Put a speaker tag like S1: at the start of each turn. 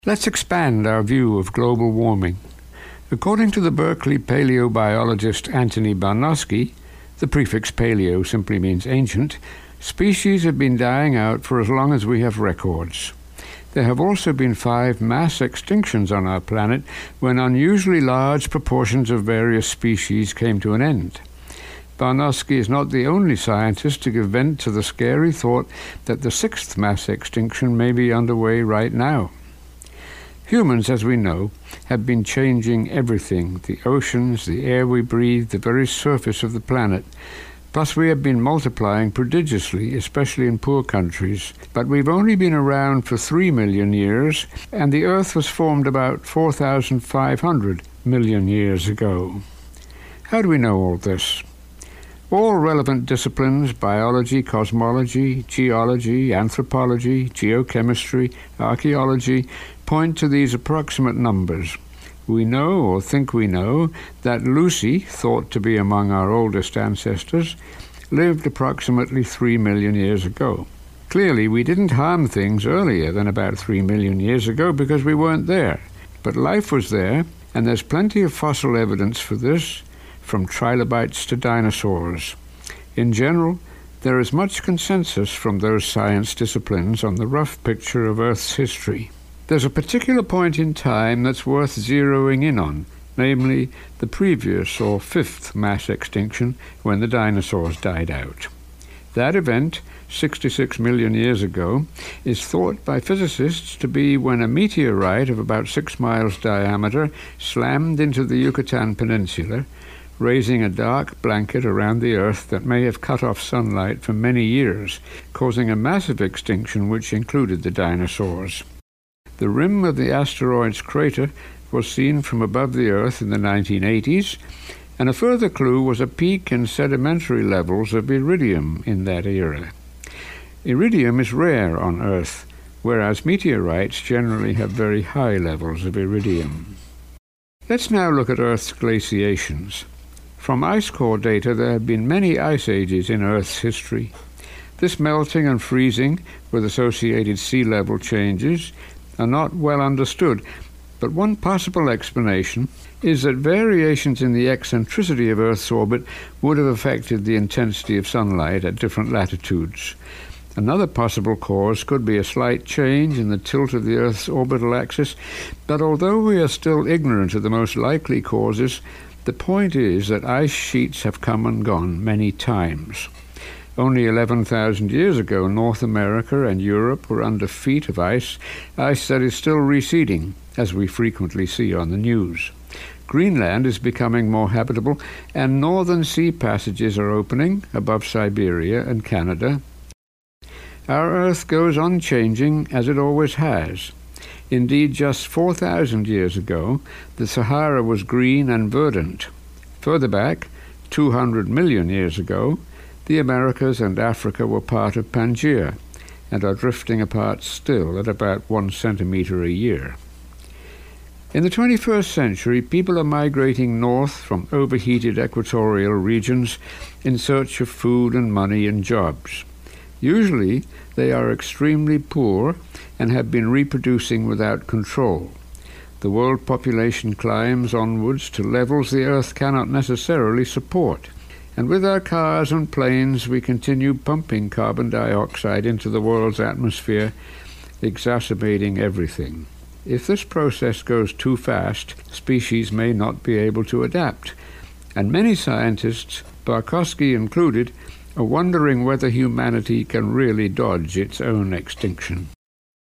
S1: Let's expand our view of global warming. According to the Berkeley paleobiologist Antony Barnosky, the prefix paleo simply means ancient, species have been dying out for as long as we have records. There have also been 5 mass extinctions on our planet when unusually large proportions of various species came to an end. Barnosky is not the only scientist to give vent to the scary thought that the 6th mass extinction may be underway right now. Humans, as we know, have been changing everything: the oceans, the air we breathe, the very surface of the planet. Plus, we have been multiplying prodigiously, especially in poor countries. But we've only been around for 3 million years, and the Earth was formed about 4,500 million years ago. How do we know all this? All relevant disciplines, biology, cosmology, geology, anthropology, geochemistry, archaeology, point to these approximate numbers. We know, or think we know, that Lucy, thought to be among our oldest ancestors, lived approximately 3 million years ago. Clearly, we didn't harm things earlier than about 3 million years ago because we weren't there. But life was there, and there's plenty of fossil evidence for this, from trilobites to dinosaurs. In general, there is much consensus from those science disciplines on the rough picture of Earth's history. There's a particular point in time that's worth zeroing in on, namely the previous or 5th mass extinction when the dinosaurs died out. That event, 66 million years ago, is thought by physicists to be when a meteorite of about 6 miles diameter slammed into the Yucatan Peninsula, raising a dark blanket around the Earth that may have cut off sunlight for many years, causing a massive extinction which included the dinosaurs. The rim of the asteroid's crater was seen from above the Earth in the 1980s, and a further clue was a peak in sedimentary levels of iridium in that era. Iridium is rare on Earth, whereas meteorites generally have very high levels of iridium. Let's now look at Earth's glaciations. From ice core data, there have been many ice ages in Earth's history. This melting and freezing, with associated sea level changes, are not well understood, but one possible explanation is that variations in the eccentricity of Earth's orbit would have affected the intensity of sunlight at different latitudes. Another possible cause could be a slight change in the tilt of the Earth's orbital axis, but although we are still ignorant of the most likely causes, the point is that ice sheets have come and gone many times. Only 11,000 years ago, North America and Europe were under feet of ice that is still receding, as we frequently see on the news. Greenland is becoming more habitable, and northern sea passages are opening above Siberia and Canada. Our Earth goes on changing as it always has. Indeed, just 4,000 years ago, the Sahara was green and verdant. Further back, 200 million years ago, the Americas and Africa were part of Pangaea, and are drifting apart still at about 1 centimeter a year. In the 21st century, people are migrating north from overheated equatorial regions in search of food and money and jobs. Usually, they are extremely poor and have been reproducing without control. The world population climbs onwards to levels the Earth cannot necessarily support. And with our cars and planes, we continue pumping carbon dioxide into the world's atmosphere, exacerbating everything. If this process goes too fast, species may not be able to adapt. And many scientists, Barnosky included, are wondering whether humanity can really dodge its own extinction.